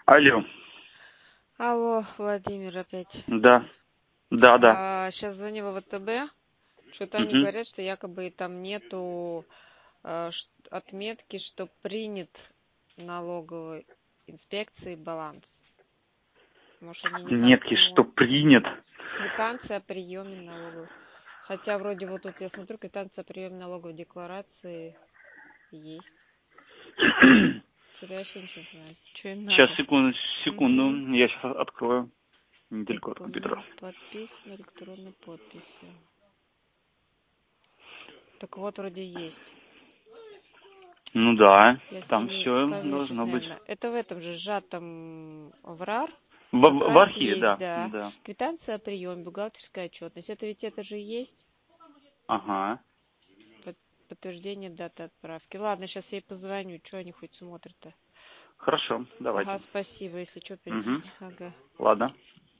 Алло. Алло, Владимир опять. Да. Да. Сейчас звонила в ВТБ. Что-то они Мгм. говорят, что якобы там нету отметки, что принят налоговой инспекцией баланс. Может, они не так Метки, что смотрят. принят. Квитанция о приеме налоговой. Хотя вроде вот тут я смотрю, квитанция о приеме налоговой декларации есть. Что-то я вообще ничего не понимаю. Что им Сейчас, надо? Угу. секунду. Я сейчас открою. Недалеко от компьютера. Документ подписан электронной подписью. Так вот, вроде есть. Ну да. Я с Там ними все повешусь, должно быть. наверное. Это в этом же сжатом в РАР. Как В раз архиве, есть, да. да. Да. Квитанция о приеме, бухгалтерская отчетность. Это ведь это же есть Ага. подтверждение даты отправки. Ладно, сейчас я ей позвоню. Что они хоть смотрят-то? Хорошо, давайте. Ага, спасибо. Если что, Угу. перезвони. Ага. Ладно.